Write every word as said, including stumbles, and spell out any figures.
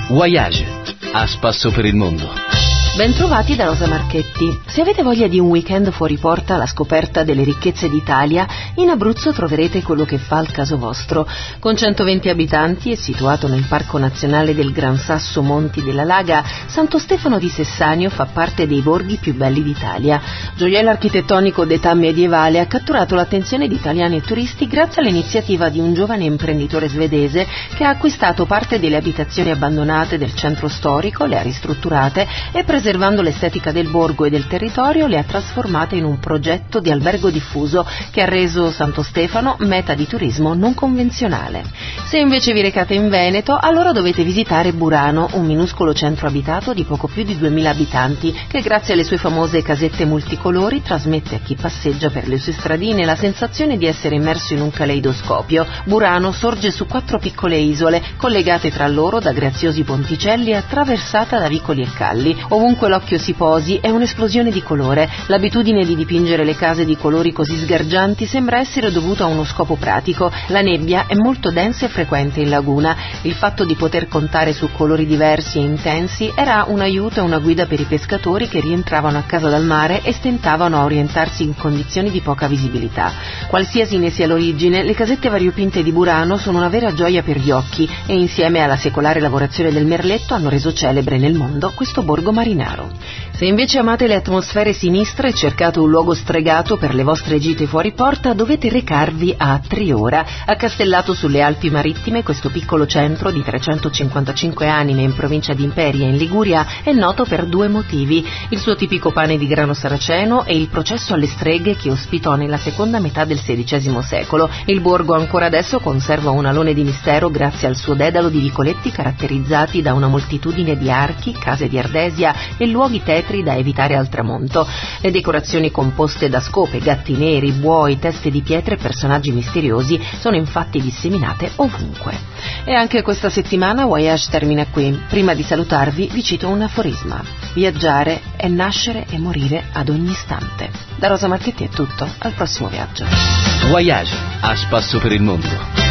Voyage, a spasso per il mondo. Bentrovati da Rosa Marchetti. Se avete voglia di un weekend fuori porta alla scoperta delle ricchezze d'Italia, in Abruzzo troverete quello che fa al caso vostro. Con centoventi abitanti e situato nel Parco Nazionale del Gran Sasso Monti della Laga, Santo Stefano di Sessanio fa parte dei borghi più belli d'Italia. Gioiello architettonico d'età medievale, ha catturato l'attenzione di italiani e turisti grazie all'iniziativa di un giovane imprenditore svedese che ha acquistato parte delle abitazioni abbandonate del centro storico, le ha ristrutturate e preservate. Preservando l'estetica del borgo e del territorio, le ha trasformate in un progetto di albergo diffuso che ha reso Santo Stefano meta di turismo non convenzionale. Se invece vi recate in Veneto, allora dovete visitare Burano, un minuscolo centro abitato di poco più di duemila abitanti che grazie alle sue famose casette multicolori trasmette a chi passeggia per le sue stradine la sensazione di essere immerso in un caleidoscopio. Burano sorge su quattro piccole isole collegate tra loro da graziosi ponticelli e attraversata da vicoli e calli. Ovunque l'occhio si posi è un'esplosione di colore. L'abitudine di dipingere le case di colori così sgargianti sembra essere dovuta a uno scopo pratico. La nebbia è molto densa e frequente in laguna. Il fatto di poter contare su colori diversi e intensi era un aiuto e una guida per i pescatori che rientravano a casa dal mare e stentavano a orientarsi in condizioni di poca visibilità. Qualsiasi ne sia l'origine, le casette variopinte di Burano sono una vera gioia per gli occhi e insieme alla secolare lavorazione del merletto hanno reso celebre nel mondo questo borgo marinaro. Se invece amate le atmosfere sinistre e cercate un luogo stregato per le vostre gite fuori porta, dovete recarvi a Triora. Accastellato sulle Alpi Marittime, questo piccolo centro di trecentocinquantacinque anime in provincia di Imperia in Liguria è noto per due motivi: il suo tipico pane di grano saraceno e il processo alle streghe che ospitò nella seconda metà del sedicesimo secolo. Il borgo ancora adesso conserva un alone di mistero grazie al suo dedalo di vicoletti caratterizzati da una moltitudine di archi, case di ardesia e luoghi tetri da evitare al tramonto. Le decorazioni composte da scope, gatti neri, buoi, teste di pietre e personaggi misteriosi sono infatti disseminate ovunque. E anche questa settimana Voyage termina qui. Prima di salutarvi vi cito un aforisma: viaggiare è nascere e morire ad ogni istante. Da Rosa Marchetti è tutto, al prossimo viaggio. Voyage, a spasso per il mondo.